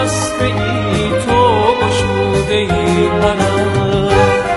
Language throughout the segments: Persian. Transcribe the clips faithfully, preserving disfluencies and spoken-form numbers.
خسته ای تو گشوده ای منم.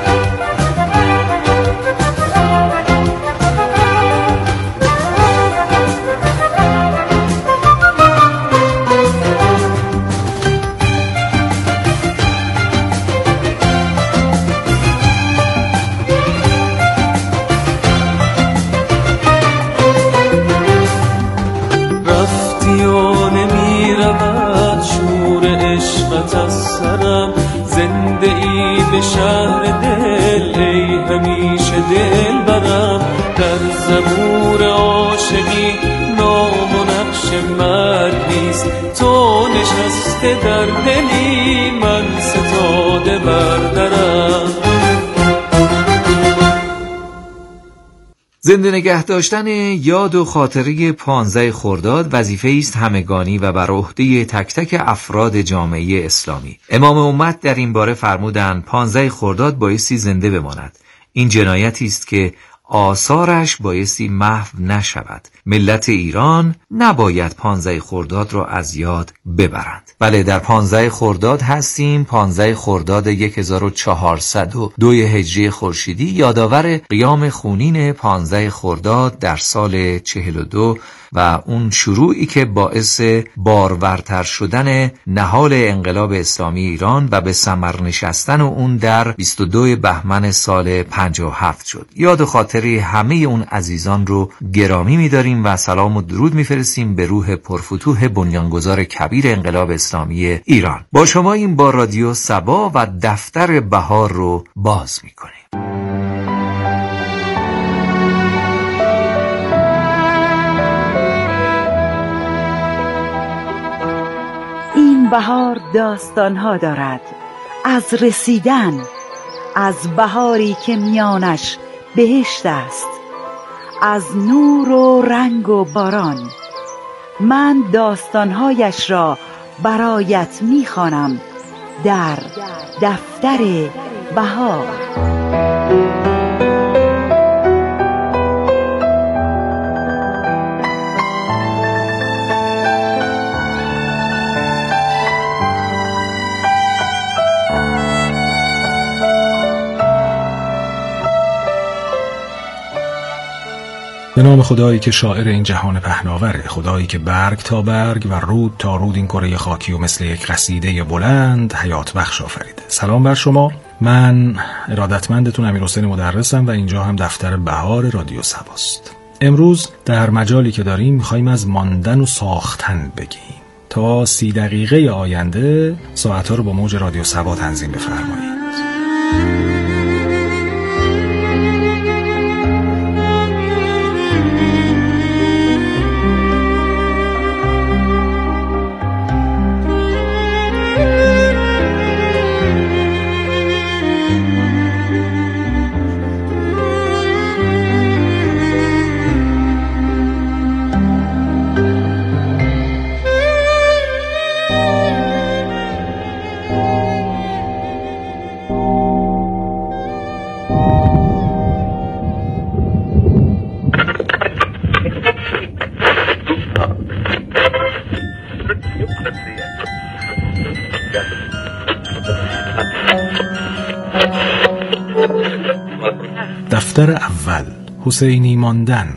زنده ای به شهر دل ای همیشه دل برم، در زبور عاشقی نام و نقش مرگ نیست، تو نشسته در دلی من ستاده بردرم. زنده نگه داشتن یاد و خاطره پانزده خرداد وظیفه‌ای است همگانی و بر عهده تک تک افراد جامعه اسلامی. امام امت در این باره فرمودند پانزده خرداد بایستی زنده بماند. این جنایتی است که آثارش بایستی محو نشود. ملت ایران نباید پانزده خرداد را از یاد ببرند. بله، در پانزده خرداد هستیم. پانزده خرداد هزار و چهارصد و دو هجری خورشیدی یادآور قیام خونین پانزده خرداد در سال چهل و دو و اون شروعی که باعث بارورتر شدن نهال انقلاب اسلامی ایران و به ثمر نشستن اون در بیست و دو بهمن سال پنجاه و هفت شد. یاد و خاطره همه اون عزیزان رو گرامی می‌داریم و سلام و درود می‌فرستیم به روح پرفتوح بنیانگذار کبیر انقلاب اسلامی ایران. با شما این با رادیو صبا و دفتر بهار رو باز می‌کنیم. بهار داستانها دارد از رسیدن، از بهاری که میانش بهشت است، از نور و رنگ و باران. من داستانهایش را برایت میخوانم در دفتر بهار. به نام خدایی که شاعر این جهان پهناوره، خدایی که برگ تا برگ و رود تا رود این کره خاکی و مثل یک قصیده بلند حیات بخش آفریده. سلام بر شما، من ارادتمندتون امیرحسین مدرسم و اینجا هم دفتر بهار رادیو صباست. امروز در مجالی که داریم میخواییم از ماندن و ساختن بگیم. تا سی دقیقه آینده ساعتها رو با موج رادیو صبا تنظیم بفرمایید. دفتر اول، حسینی ماندن.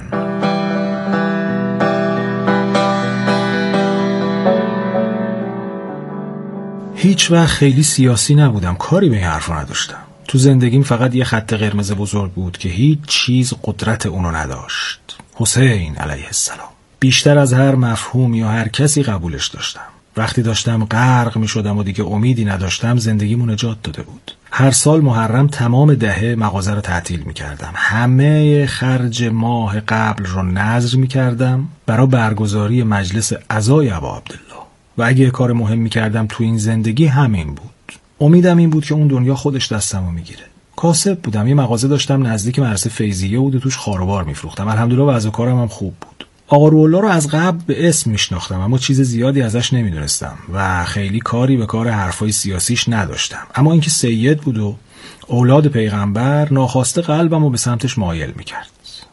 هیچ وقت خیلی سیاسی نبودم، کاری به این حرفا نداشتم. تو زندگیم فقط یه خط قرمز بزرگ بود که هیچ چیز قدرت اونو نداشت. حسین علیه السلام. بیشتر از هر مفهوم یا هر کسی قبولش داشتم. وقتی داشتم غرق می شدم و دیگه امیدی نداشتم زندگیمو نجات داده بود. هر سال محرم تمام دهه مغازه رو تعطیل می کردم. همه خرج ماه قبل رو نذر می کردم برای برگزاری مجلس عزای ابا عبدالله و اگه کار مهم می کردم تو این زندگی همین بود. امیدم این بود که اون دنیا خودش دستمو می گیره. کاسب بودم، یه مغازه داشتم نزدیک مدرسه فیضیه بود و توش خاروبار می فروختم. الحمدلله وضع کارم هم خوب بود. آقا روح‌الله رو از قبل به اسم میشناختم اما چیز زیادی ازش نمیدونستم و خیلی کاری به کار حرفای سیاسیش نداشتم. اما اینکه سید بود و اولاد پیغمبر ناخواسته قلبم رو به سمتش مایل میکرد.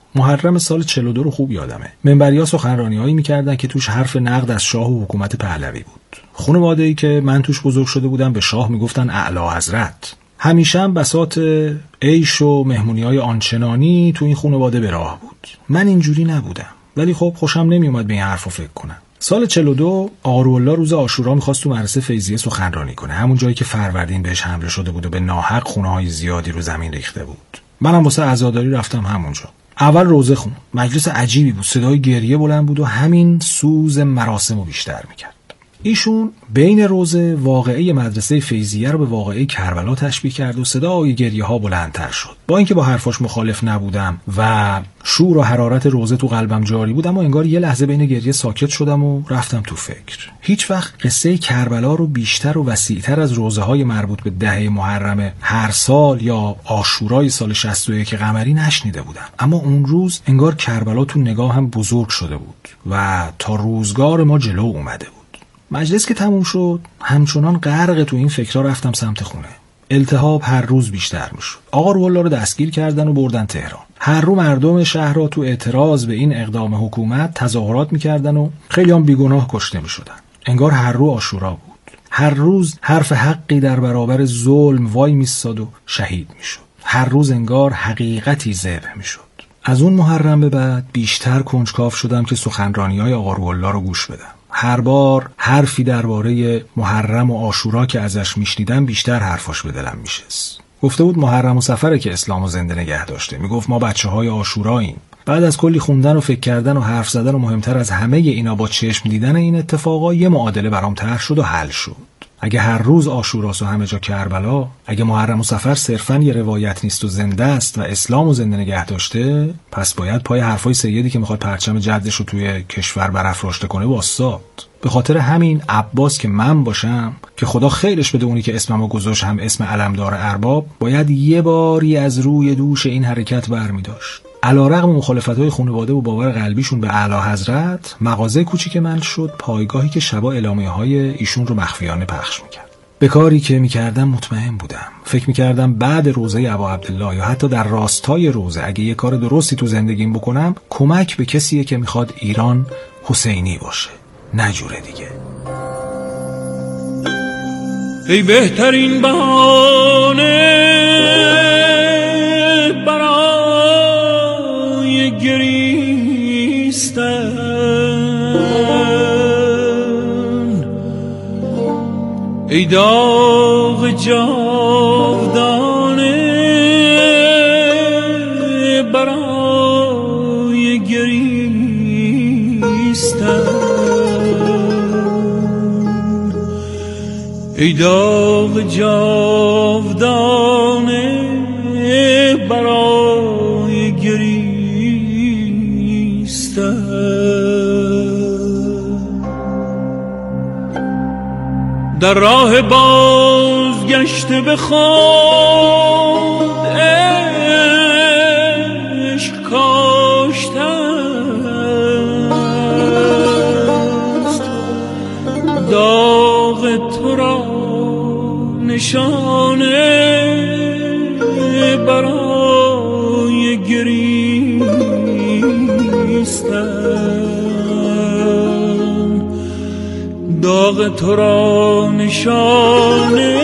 محرم سال چهل و دو رو خوب یادمه. منبریا سخنرانی‌هایی می‌کردن که توش حرف نقد از شاه و حکومت پهلوی بود. خانواده‌ای که من توش بزرگ شده بودم به شاه میگفتن اعلی حضرت. همیشه هم بساط عیش و مهمونی‌های آنچنانی تو این خانواده به راه بود. من اینجوری نبودم، ولی خب خوشم نمیومد به این حرفو فکر کنم. سال چهل و دو آقا روح‌الله روز عاشورا می‌خواست تو مدرسه فیضیه سخنرانی کنه، همون جایی که فروردین بهش حمله شده بود و به ناحق خونه‌های زیادی رو زمین ریخته بود. منم واسه عزاداری رفتم همونجا. اول روزه خون، مجلس عجیبی بود، صدای گریه بلند بود و همین سوز مراسمو بیشتر می‌کرد. ایشون بین روزه واقعه مدرسه فیضیه رو به واقعه کربلا تشبیه کرد و صدای گریه ها بلندتر شد. با اینکه با حرفاش مخالف نبودم و شور و حرارت روزه تو قلبم جاری بود، اما انگار یه لحظه بین گریه ساکت شدم و رفتم تو فکر. هیچ وقت قصه کربلا رو بیشتر و وسیع‌تر از روزه های مربوط به دهه محرم هر سال یا عاشورای سال شصت و یک قمری نشنیده بودم. اما اون روز انگار کربلا تو نگاهم بزرگ شده بود و تا روزگار ما جلو اومده بود. مجلس که تموم شد، همچنان غرق تو این فکرها رفتم سمت خونه. التهاب هر روز بیشتر میشد. آقا روح‌الله رو دستگیر کردن و بردن تهران. هر رو مردم شهر را تو اعتراض به این اقدام حکومت تظاهرات میکردن و خیلی هم بیگناه کشته میشدن. انگار هر رو عاشورا بود. هر روز حرف حقی در برابر ظلم وای میستاد و شهید میشد. هر روز انگار حقیقتی ذبح میشد. از اون محرم به بعد بیشتر کنجکاو شدم که سخنرانی‌های آقا روح‌الله رو گوش بدم. هر بار حرفی درباره محرم و عاشورا که ازش میشنیدم بیشتر حرفاش به دلم میشست. گفته بود محرم و صفره که اسلامو زنده نگه داشته. میگفت ما بچه‌های عاشوراییم. بعد از کلی خوندن و فکر کردن و حرف زدن و مهمتر از همه اینا با چشم دیدن این اتفاقا یه معادله برام طرح شد و حل شد. اگه هر روز عاشوراست و همه جا کربلا، اگه محرم و صفر صرفاً یه روایت نیست و زنده است و اسلامو زنده نگه داشته، پس باید پای حرفای سیدی که میخواد پرچم جدش رو توی کشور برافراشته کنه واساد. به خاطر همین عباس که من باشم، که خدا خیرش بده اونی که اسممو گذاشت هم اسم علمدار ارباب، باید یه باری از روی دوش این حرکت برمی داشت. علیرغم مخالفت‌های خانواده و باور قلبیشون به اعلی حضرت، مغازه کوچیک من شد پایگاهی که شبا اعلامیه‌های ایشون رو مخفیانه پخش می‌کرد. به کاری که می‌کردم مطمئن بودم. فکر می‌کردم بعد روزه ابا عبدالله یا حتی در راستای روزه اگه یه کار درستی تو زندگیم بکنم، کمک به کسیه که می‌خواد ایران حسینی باشه، نه جوره دیگه. ای بهترین بهانه برای گریستن، ای داغ جاودانه برای گریستن، ای داغ جاودانه برای گریستن. در راه بازگشت به خود عشق کاشته است، داغ تو را نشانه برای گریستن، داغ تو را نشانه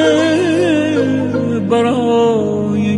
برای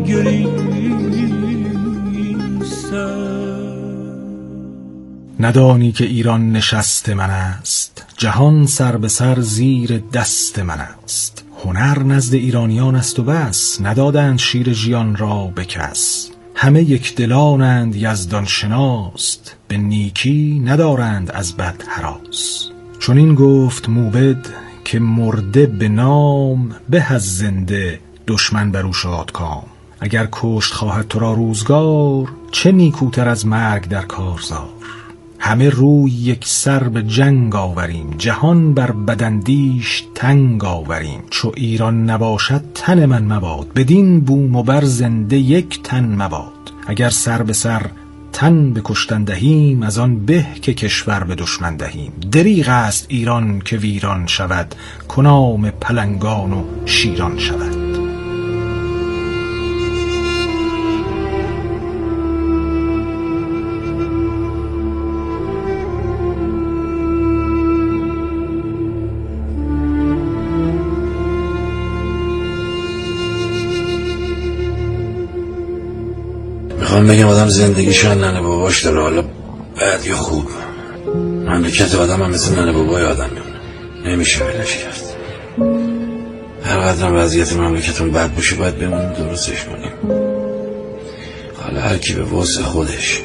گریستن. ندانی که ایران نشست من است، جهان سر به سر زیر دست من است. هنر نزد ایرانیان است و بس، ندادند شیر ژیان را به کس. همه یک دلانند یزدان شناست، به نیکی ندارند از بد هراس. چون این گفت موبد که مرده به نام، به از زنده دشمن بر او شادکام. اگر کشت خواهد تو را روزگار، چه نیکوتر از مرگ در کارزار. همه روی یک سر به جنگ آوریم، جهان بر بداندیش تنگ آوریم. چو ایران نباشد تن من مباد، بدین بوم و بر زنده یک تن مباد. اگر سر به سر تن به کشتن دهیم، از آن به که کشور به دشمن دهیم. دریغ است ایران که ویران شود، کنام پلنگان و شیران شود. میخوام بگم آدم زندگیشو ننه باباش داره، حالا بد یا خوب. مملکت آدم هم مثل ننه بابای آدم میمونه، نمیشه ولش کرد. هر قدرم وضعیت مملکتون بد باشه باید بمونیم درستش کنیم. حالا هر کی به واسه خودش.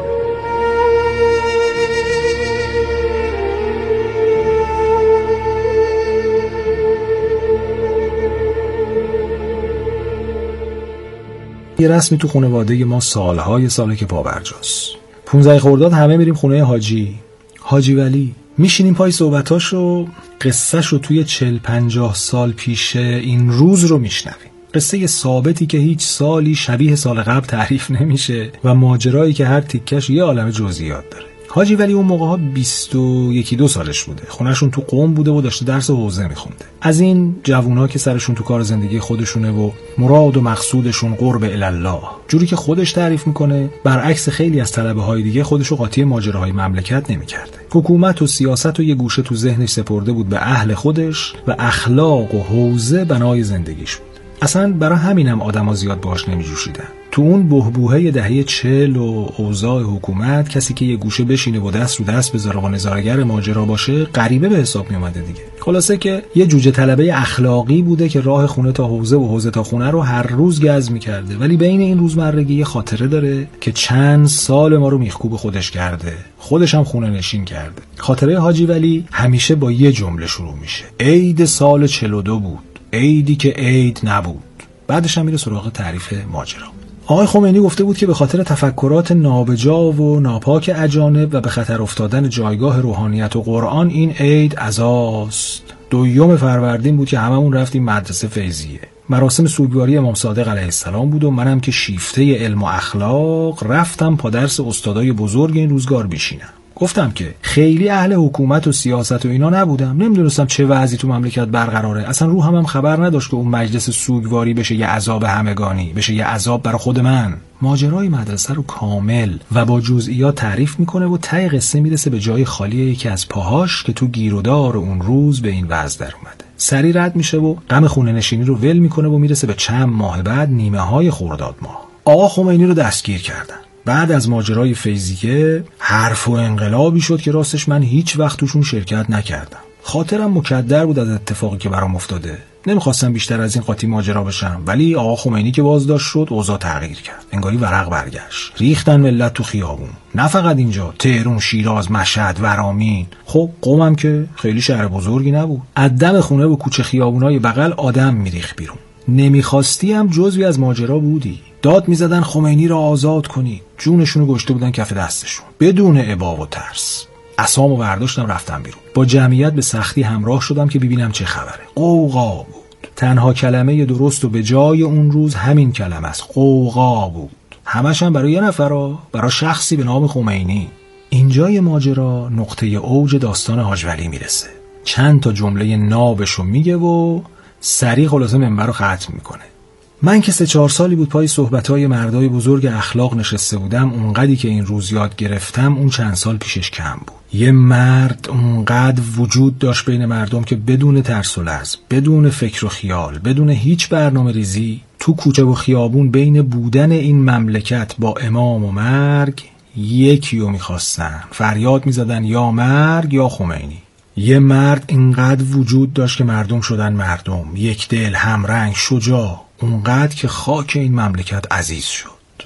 یه رسمی تو خانواده ما سالهای ساله که پابرجاست. پونزده خرداد همه میریم خونه حاجی حاجی ولی، میشینیم پای صحبتاشو، قصهشو توی چل پنجاه سال پیش این روز رو میشنویم. قصه ثابتی که هیچ سالی شبیه سال قبل تعریف نمیشه و ماجرایی که هر تیکش یه عالم جزئیات داره. حاجی ولی اون موقع ها بیست و یکی دو سالش بوده، خونهشون تو قم بوده و داشته درس حوزه میخونده. از این جوونا که سرشون تو کار زندگی خودشونه و مراد و مقصودشون قرب الله، جوری که خودش تعریف میکنه برعکس خیلی از طلبه های دیگه خودشو قاطی ماجراهای مملکت نمیکرده. حکومت و سیاست و یه گوشه تو ذهنش سپرده بود به اهل خودش و اخلاق و حوزه بنای زندگیش بود. اصلا برای همینم آدما زیاد باهاش نمیجوشیدن. تو اون بحبوحه دهه چهل و اوضاع حکومت کسی که یه گوشه بشینه و دست رو دست بذاره و نظاره‌گر ماجرا باشه غریبه به حساب می اومده دیگه. خلاصه که یه جوجه طلبه اخلاقی بوده که راه خونه تا حوزه و حوزه تا خونه رو هر روز گز می‌کرده، ولی بین این روزمرگی یه خاطره داره که چند سال ما رو میخکوب خودش کرده. خودش هم خونه نشین کرده. خاطره حاجی ولی همیشه با یه جمله شروع میشه: عید سال چهل و دو بود، عیدی که عید نبود. بعدش هم میره سراغ تعریف ماجرا. آقای خمینی گفته بود که به خاطر تفکرات نابجا و ناپاک اجانب و به خطر افتادن جایگاه روحانیت و قرآن این عید عزاست. دوم فروردین بود که هممون رفتیم مدرسه فیضیه. مراسم سوگواری امام صادق علیه السلام بود و منم که شیفته علم و اخلاق رفتم پا درس استادای بزرگ این روزگار بشینم. گفتم که خیلی اهل حکومت و سیاست و اینا نبودم، نمیدونستم چه وضعی تو مملکت برقراره، اصلا روحم هم خبر نداشت که اون مجلس سوگواری بشه یه عذاب همگانی، بشه یه عذاب برای خود من. ماجرای مدرسه رو کامل و با جزئیات تعریف میکنه و ته قصه میرسه به جای خالی یکی از پاهاش که تو گیرودار اون روز به این وضع در اومده. سری رد میشه و غم خونه نشینی رو ول میکنه و میرسه به چند ماه بعد نیمه های خرداد ماه. آقا خمینی رو دستگیر کردن. بعد از ماجرای فیضیه حرف و انقلابی شد که راستش من هیچ وقت توشون شرکت نکردم. خاطرم مکدر بود از اتفاقی که برام افتاده. نمیخواستم بیشتر از این قاطی ماجرا بشم، ولی آقا خمینی که بازداشت شد اوضاع تغییر کرد. انگاری ورق برگشت. ریختن ملت تو خیابون. نه فقط اینجا، تهران، شیراز، مشهد، ورامین. خب قومم که خیلی شهر بزرگی نبود. از دم خونه و کوچه خیابونای بغل آدم میریخت بیرون. نمیخواستی هم جزوی از ماجرا بودی. داد میزدن خمینی را آزاد کنید. جونشونو گشته بودن کف دستشون بدون ابا و ترس. عصامو برداشتم رفتم بیرون. با جمعیت به سختی همراه شدم که ببینم چه خبره. قوقا بود. تنها کلمه درست و به جای اون روز همین کلمه است. قوقا بود. همش هم برای یه نفر، برای شخصی به نام خمینی. اینجای ماجرا نقطه اوج داستان حاج ولی میرسه. چند تا جمله نابشو میگه و سریع خلاصه منبر رو ختم میکنه. من که سه چهار سالی بود پای صحبت‌های مردای بزرگ اخلاق نشسته بودم، اونقدری که این روز یاد گرفتم اون چند سال پیشش کم بود. یه مرد اونقدر وجود داشت بین مردم که بدون ترس و لرز، بدون فکر و خیال، بدون هیچ برنامه ریزی، تو کوچه و خیابون بین بودن این مملکت با امام و مرگ یکی رو میخواستن. فریاد میزدن یا مرگ یا خمینی. یه مرد اینقدر وجود داشت که مردم شدن مردم، یک دل، همرنگ، شجاع، اونقدر که خاک این مملکت عزیز شد.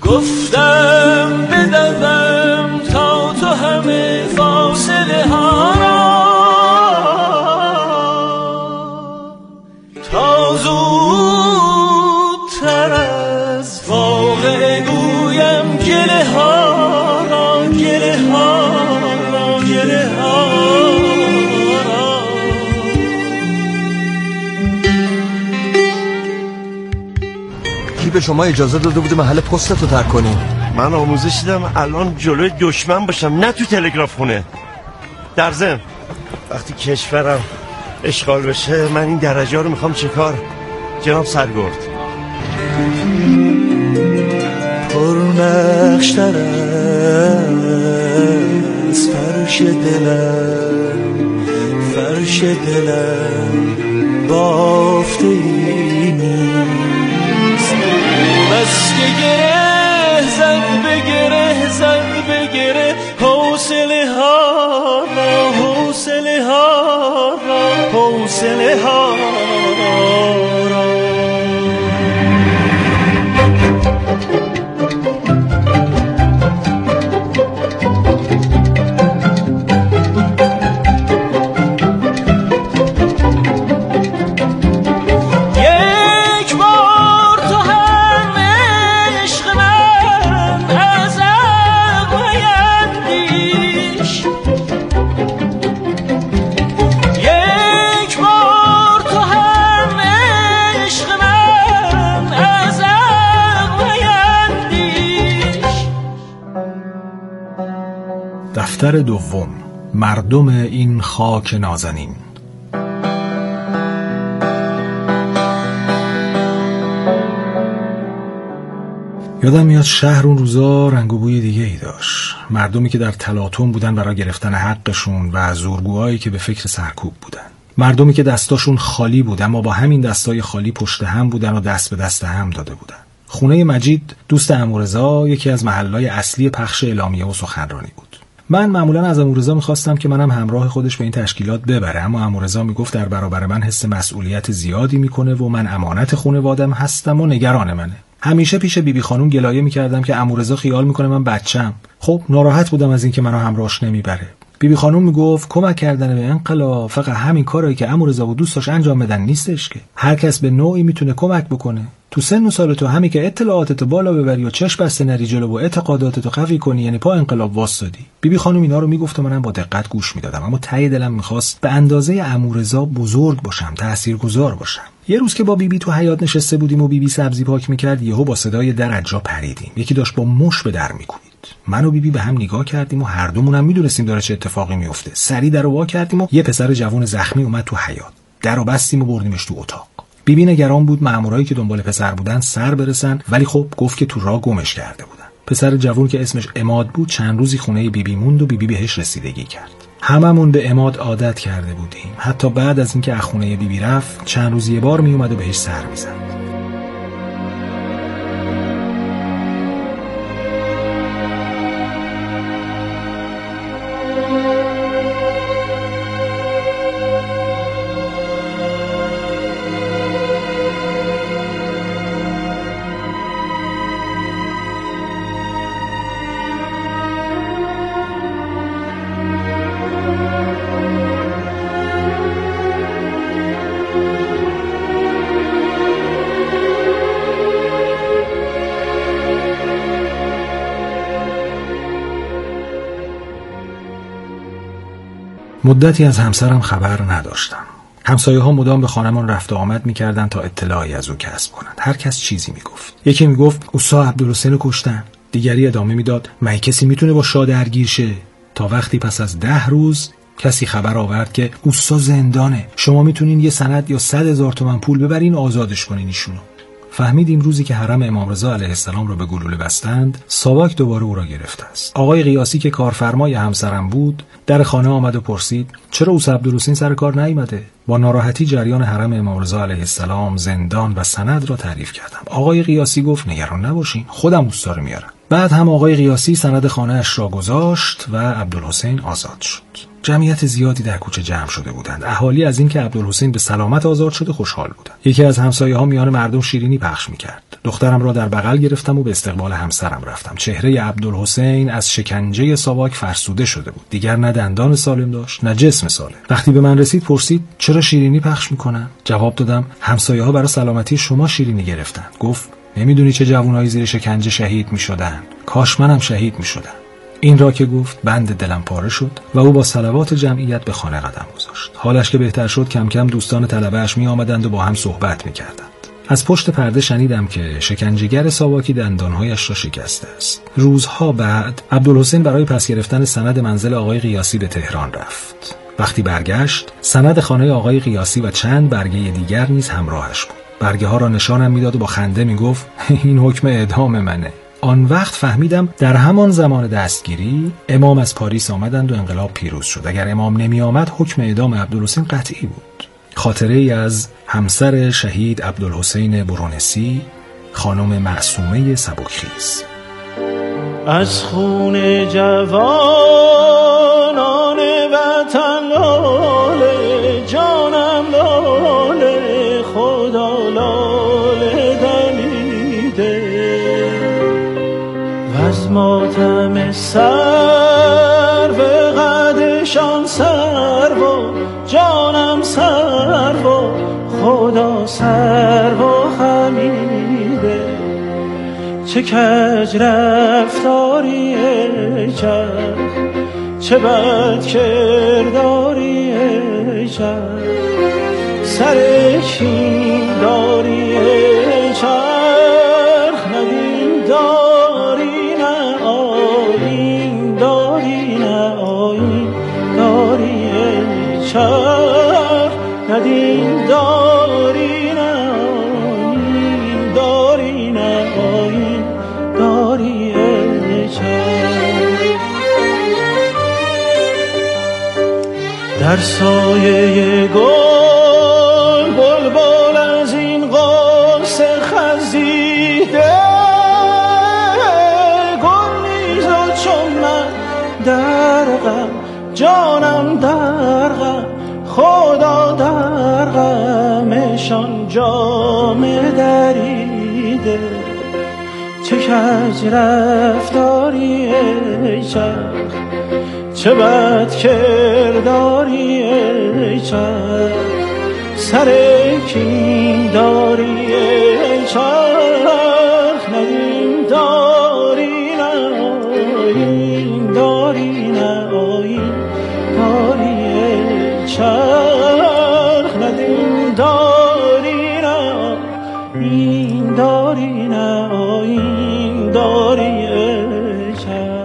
گفتم بدوم تا تو همه فاصله ها را، تا زودتر از واقع گویم گله ها را، گله ها را، گله ها را. به شما اجازه داده بوده محل پستت رو ترک کنی؟ من آموزش دیدم الان جلوی دشمن باشم، نه تو تلگراف خونه. در ضمن وقتی کشورم اشغال بشه من این درجه رو میخوام چکار؟ جناب سرگرد پرنقشتر از فرش دلم، فرش دلم بافته ای نیست. بس که گره زد گره حوصله ها را حوصله ها را حوصله ها را. دفتر دوم، مردم این خاک نازنین. یادم میاد شهر اون روزا رنگ و بوی دیگه ای داشت. مردمی که در تلاطم بودن برای گرفتن حقشون و زورگوهایی که به فکر سرکوب بودن. مردمی که دستاشون خالی بود اما با همین دستای خالی پشت هم بودن و دست به دست هم داده بودن. خونه مجید دوست عمو رضا یکی از محلهای اصلی پخش اعلامیه و سخنرانی بود. من معمولا از عمو رضا می‌خواستم که منم همراه خودش به این تشکیلات ببره، اما عمو رضا میگفت در برابر من حس مسئولیت زیادی میکنه و من امانت خانواده‌ام هستم و نگران منه. همیشه پیش بیبی خانم گلایه میکردم که عمو رضا خیال میکنه من بچم. خب ناراحت بودم از اینکه منو همراهش نمیبره. بیبی خانم میگفت کمک کردن به انقلاب فقط همین کارایی که عمو رضا و دوستاش انجام بدن نیستش که هر کس به نوعی میتونه کمک بکنه. تو سن و سال تو همین که اطلاعاتتو بالا ببری و چشم بسته نری جلو و اعتقاداتتو قوی کنی، یعنی پا انقلاب واسطادی. بیبی خانم اینا رو میگفت و منم با دقت گوش میدادم، اما ته دلم میخواست به اندازه عمو رضا بزرگ باشم، تاثیرگذار باشم. یه روز که با بیبی تو حیاط نشسته بودیم و بیبی سبزی پاک میکرد، یهو با صدای در از جا پریدیم. یکی داشت با مش به در میکوبید. من و بیبی به هم نگاه کردیم و هر دومونم میدونستیم داره چه اتفاقی میفته. سری درو وا کردیم و یه پسر جوان زخمی اومد تو حیاط. درو بستیم و بردیمش تو اتاق. بیبی نگران بود مامورایی که دنبال پسر بودن سر برسن، ولی خب گفت که تو راه گمش کرده بودن. پسر جوان که اسمش عماد بود چند روزی خونه بیبی موند و بیبی بهش رسیدگی کرد. هممون به عماد عادت کرده بودیم. حتی بعد از اینکه از خونه بیبی رفت چند روز یه بار می اومد و بهش سر می‌زد. مدتی از همسرم خبر نداشتم. همسایه ها مدام به خانمان رفت و آمد می‌کردند تا اطلاعی از او کسب کنند. هر کس چیزی میگفت. یکی میگفت اوستا عبدالحسین رو کشتن. دیگری ادامه میداد مگه کسی میتونه با شاه درگیر شه؟ تا وقتی پس از ده روز کسی خبر آورد که اوستا زندانه. شما میتونین یه سند یا صد هزار تومان پول ببرین و آزادش کنین ایشونو. فهمیدیم روزی که حرم امام رضا علیه السلام رو به گلوله بستند، ساواک دوباره او را گرفته است. آقای قیاسی که کارفرمای همسرم بود، در خانه آمد و پرسید چرا اوس عبدالحسین سر کار نیامده؟ با ناراحتی جریان حرم امام رضا علیه السلام، زندان و سند را تعریف کردم. آقای قیاسی گفت نگران نباشین، خودم اوستا رو میارم. بعد هم آقای قیاسی سند خانه اش را گذاشت و عبدالحسین آزاد شد. جمعیت زیادی در کوچه جمع شده بودند. اهالی از اینکه عبدالحسین به سلامت آزاد شده خوشحال بودند. یکی از همسایه‌ها میان مردم شیرینی پخش می‌کرد. دخترم را در بغل گرفتم و به استقبال همسرم رفتم. چهره عبدالحسین از شکنجه ساواک فرسوده شده بود. دیگر نه دندان سالم داشت، نه جسم سالم. وقتی به من رسید پرسید چرا شیرینی پخش می‌کنن؟ جواب دادم همسایه‌ها برای سلامتی شما شیرینی گرفتن. گفت نمیدونی چه جوانایی زیر شکنجه شهید می‌شدن. کاش منم شهید می‌شدم. این را که گفت بند دلم پاره شد و او با صلوات جمعیت به خانه قدم گذاشت. حالش که بهتر شد کم کم دوستان طلبه‌اش می آمدند و با هم صحبت می کردند. از پشت پرده شنیدم که شکنجهگر ساواکی دندانهایش را شکسته است. روزها بعد عبدالحسین برای پس گرفتن سند منزل آقای قیاسی به تهران رفت. وقتی برگشت سند خانه آقای قیاسی و چند برگه دیگر نیز همراهش بود. برگه ها را نشانم میداد و با خنده میگفت این حکم اعدام منه. آن وقت فهمیدم در همان زمان دستگیری امام از پاریس آمدند و انقلاب پیروز شد. اگر امام نمی آمد حکم اعدام عبدالحسین قطعی بود. خاطره ای از همسر شهید عبدالحسین برونسی، خانم معصومه سبکخیز. از خون جوانان وطن لاله، جانم لاله، خدا لاله دمیده و از ماتم سر به قدشان سر و جانم سر و خدا سر و خمیده. چه کج رفتاری ای چرخ، چه بد کرداری ای چرخ، سر کین داری ای چرخ، ندیم داری نه آیین داری نه آیین داری ای چرخ، ندیم داری نه آیین داری نه آیین داری ای چرخ. در سایه گل بلبل از این قاس خزیده، گل نیزا چون من در غم، جانم در غم، خدا در غمشان جامه دریده. چه کج رفتاری ای چرخ، چه بد کرداری ای چرخ، سر کین داری ای چرخ، ندیم داری نه آیین داری نه آیین داری ای چرخ، ندیم داری نه آیین داری نه آیین داری ای چرخ.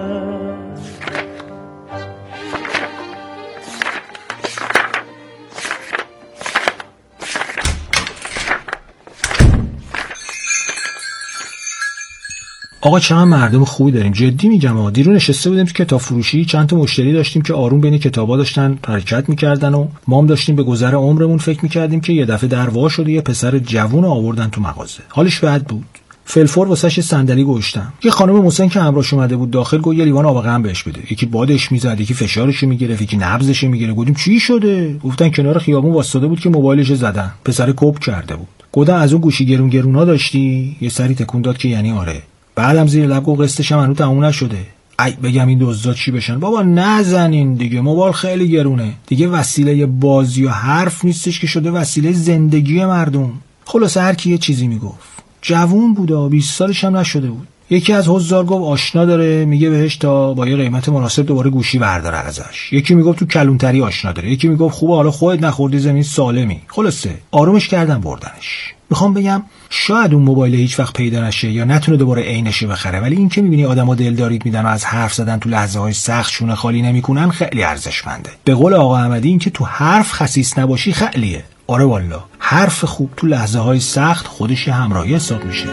آقا چقدر مردم خوبی داریم، جدی میگم. آقا دیرو نشسته بودیم تو کتاب فروشی، چند تا مشتری داشتیم که آروم بین کتابا داشتن حرکت میکردن و ما هم داشتیم به گذر عمرمون فکر میکردیم که یه دفعه در وا شده یه پسر جوون آوردن تو مغازه. حالش بد بود. فلفور واسش صندلی گوشتم. یه خانم مسن که همراهش اومده بود داخل گفت یه لیوان آب غم بهش بده. یکی بادش میزد، یکی فشارش میگرفت، یکی نبضش میگرفت. گفتیم چی شده؟ گفتن کنار خیابون واسطه بود که موبایلش زدن. پسر کوب کرده بود. گفتم از اون گوشی گرون گرونا داشتی؟ یه سری تکون داد که یعنی آره. بعدم زیر لب گفت قسطش هم هنوز تموم نشده. ای بگم این دزدا چی بشن؟ بابا نزنین دیگه، موبایل خیلی گرونه. دیگه وسیله بازی و حرف نیستش که شده وسیله زندگی مردم. خلاص هر کی یه چیزی میگفت. جوون بودا، بیست سالش هم نشده بود. یکی از حضار گفت آشنا داره، میگه بهش تا با یه قیمت مناسب دوباره گوشی برداره ازش. یکی میگفت تو کلونتری آشنا داره، یکی میگفت خوبه حالا خودت نخوردی زمین سالمی. خلاصه آرومش کردن بردنش. میخوام بگم شاید اون موبایل هیچ وقت پیدا نشه یا نتونه دوباره عینش بخره، ولی این که میبینی آدما دلداریت میدن و از حرف زدن تو لحظه های سخت شونه خالی نمیکنن خیلی ارزشمنده. به قول آقا احمدی این که تو حرف خسیس نباشی خیلیه. آره والا حرف خوب تو لحظه های سخت خودش همراهی حساب میشه.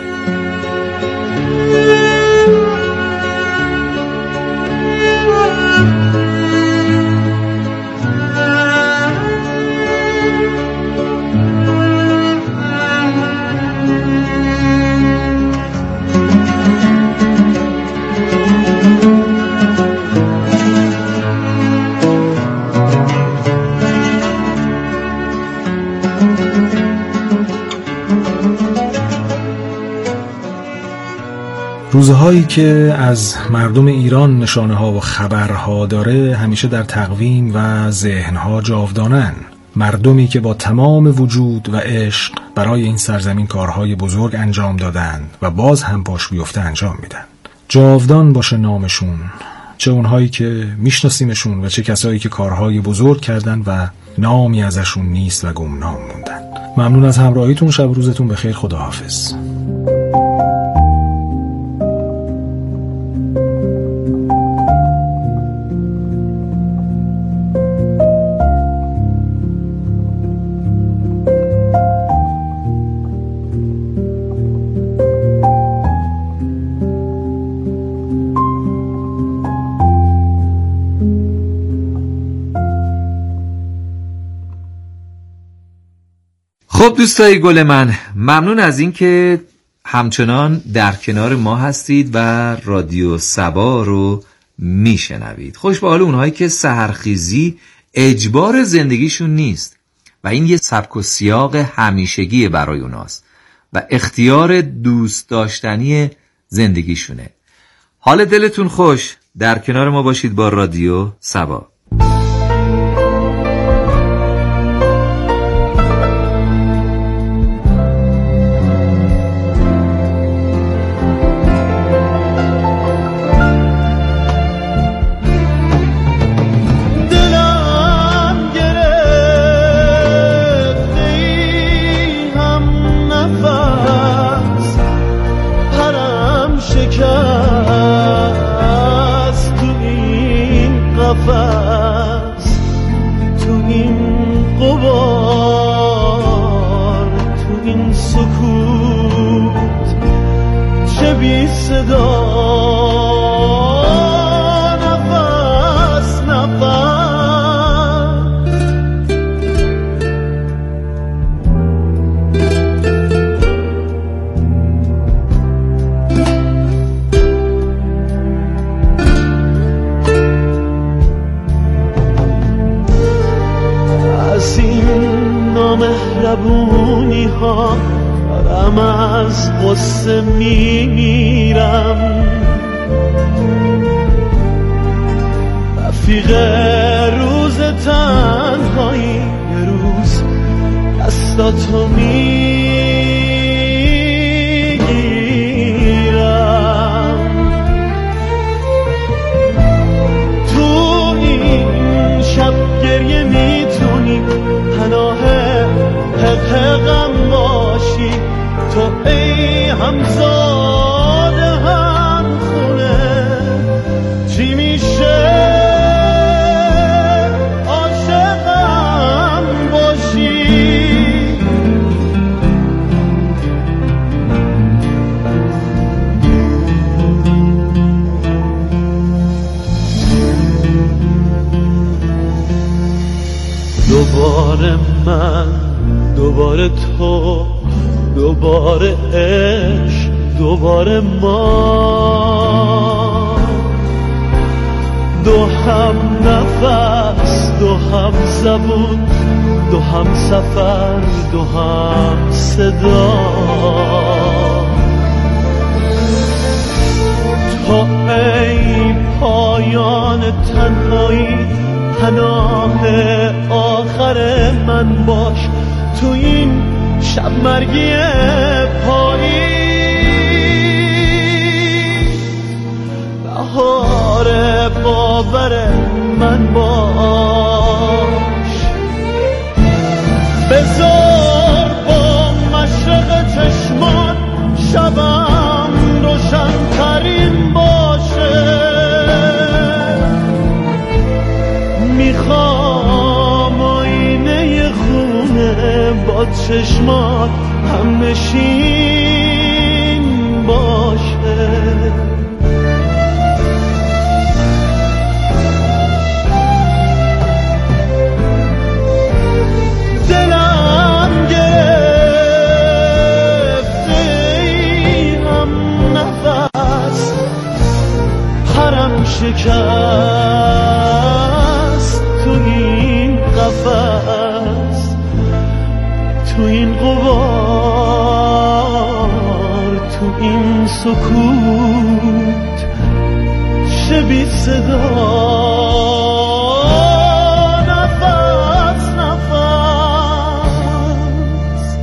روزهایی که از مردم ایران نشانه ها و خبرها داره همیشه در تقویم و ذهنها جاودانن. مردمی که با تمام وجود و عشق برای این سرزمین کارهای بزرگ انجام دادن و باز هم پاش بیفته انجام میدن. جاودان باشه نامشون، چه اونهایی که میشناسیمشون و چه کسایی که کارهای بزرگ کردن و نامی ازشون نیست و گمنام موندن. ممنون از همراهیتون، شب روزتون بخیر، خداحافظ. خب دوستای گل من، ممنون از این که همچنان در کنار ما هستید و رادیو سبا رو میشنوید. خوش به حال اونهایی که سحرخیزی اجبار زندگیشون نیست و این یه سبک و سیاق همیشگی برای اوناست و اختیار دوست داشتنی زندگیشونه. حال دلتون خوش، در کنار ما باشید با رادیو سبا. مهربونی ها دارم از قصه میمیرم، رفیق روز تنهایی یه روز دستاتو میگیرم، تو این شب گریه میتونی پناه حقم باشی، تو ای همزاد هم خونه چی میشه عاشقم باشی. دوباره من، دوباره تو، دوباره عشق، دوباره ما، دو هم نفس، دو هم زبون، دو هم سفر، دو هم صدا، تو ای پایان تنهایی پناه آخر من باش، تو این شب مرگی پاییز بهار باور من باش، بذار با مشرق چشمان شبم روشن ترین باشه، میخوام آینه خونه با چشمات هم نشین باشه. دلم گرفته ای هم نفس، پرم شکست تو این قفس، تو این غبار، تو این سکوت شبی صدا، نفس نفس.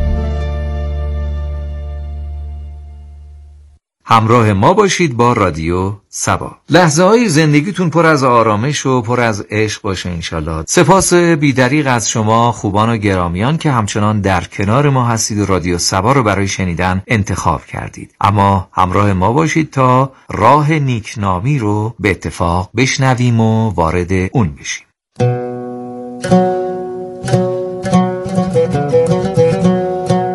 همراه ما باشید با رادیو سبا. لحظه های زندگیتون پر از آرامش و پر از عشق باشه انشالله. سپاس بیدریغ از شما خوبان و گرامیان که همچنان در کنار ما هستید و رادیو سبا رو برای شنیدن انتخاب کردید. اما همراه ما باشید تا راه نیکنامی رو به اتفاق بشنویم و وارد اون بشیم.